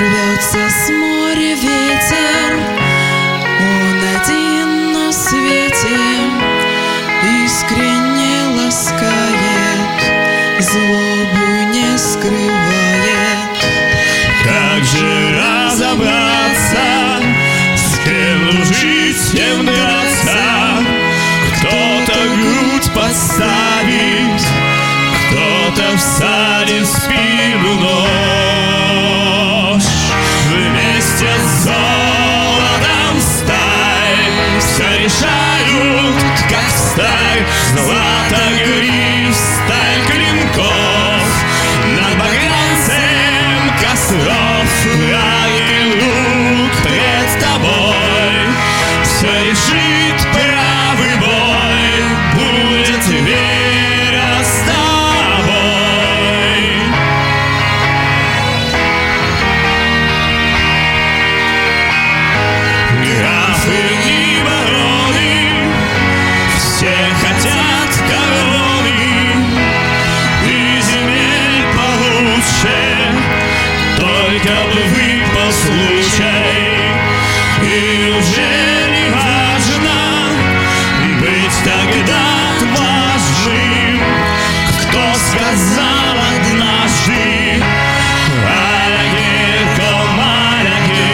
Рвется с моря ветер, он один на свете, искренне ласкает, злобу не скрывает. Как же разобраться, с кем жить, с кем драться? Кто-то грудь подставит, кто-то всадит в спину нож. Вместе с золотом сталь все решают, как сталь. Злато гриф, сталь клинков, над багрянцем костров. Враги лук пред тобой, все решит правый бой. Будет вера с тобой. Графы и бароны все хотят короны и земель получше, только бы выпал случай. И уже не важно быть тогда отважным, кто сказал однажды: «Алягер, комалягер».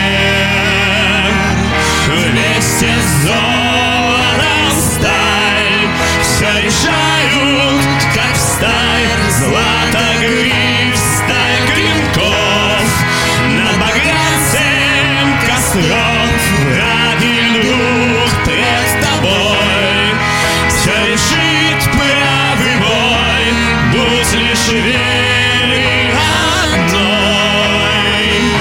Вместе с золотом сталь все решают, как сталь. Злато гриф, сталь клинков, над багрянцем костров. Враги дух пред тобой, все решит правый бой. Будь лишь веры одной.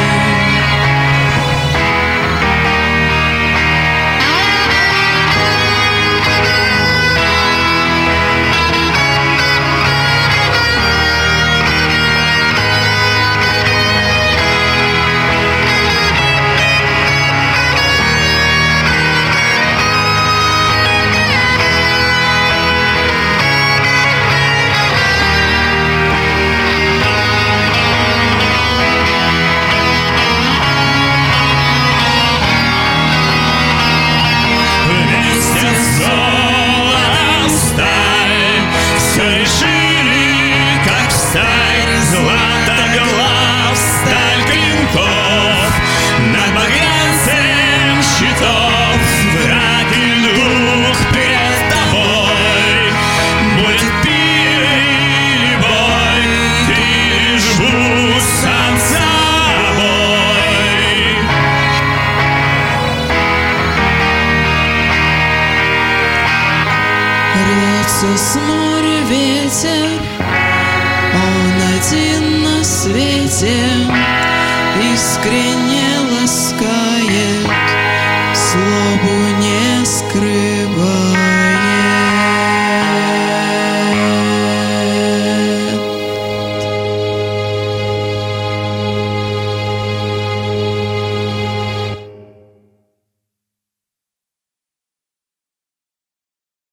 Вместе с золотом сталь все решили, как сталь. Злато глав, сталь клинков, над багрянцем щитов. Враги дух пред тобой, будет пир или бой. Ты лишь будь сам собой. Рвется с моря ветер, он один на свете, искренне ласкает, злобу не скрывает.